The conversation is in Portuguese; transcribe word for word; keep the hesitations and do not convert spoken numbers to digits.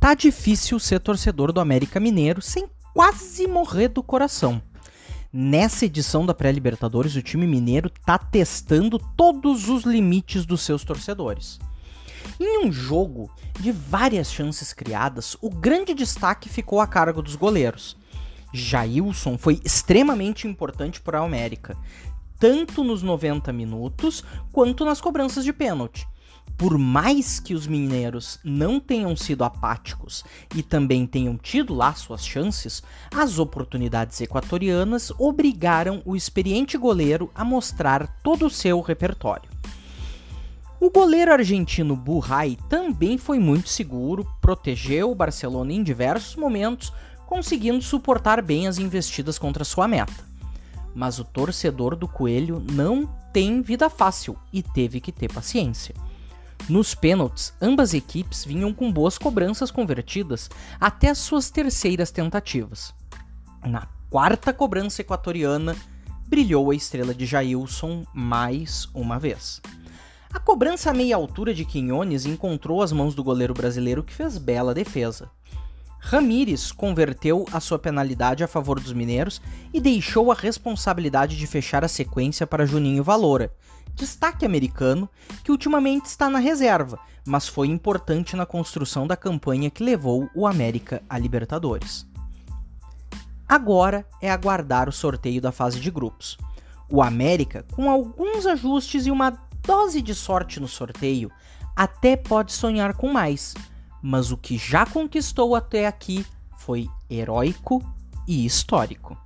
Tá difícil ser torcedor do América Mineiro sem quase morrer do coração. Nessa edição da pré-Libertadores, o time mineiro tá testando todos os limites dos seus torcedores. Em um jogo de várias chances criadas, o grande destaque ficou a cargo dos goleiros. Jailson foi extremamente importante para a América, tanto nos noventa minutos quanto nas cobranças de pênalti. Por mais que os mineiros não tenham sido apáticos e também tenham tido lá suas chances, as oportunidades equatorianas obrigaram o experiente goleiro a mostrar todo o seu repertório. O goleiro argentino Burray também foi muito seguro, protegeu o Barcelona em diversos momentos, conseguindo suportar bem as investidas contra sua meta. Mas o torcedor do Coelho não tem vida fácil e teve que ter paciência. Nos pênaltis, ambas equipes vinham com boas cobranças convertidas até as suas terceiras tentativas. Na quarta cobrança equatoriana, brilhou a estrela de Jailson mais uma vez. A cobrança a meia altura de Quiñones encontrou as mãos do goleiro brasileiro, que fez bela defesa. Ramírez converteu a sua penalidade a favor dos mineiros e deixou a responsabilidade de fechar a sequência para Juninho Valora, destaque americano que ultimamente está na reserva, mas foi importante na construção da campanha que levou o América à Libertadores. Agora é aguardar o sorteio da fase de grupos. O América, com alguns ajustes e uma dose de sorte no sorteio, até pode sonhar com mais, mas o que já conquistou até aqui foi heróico e histórico.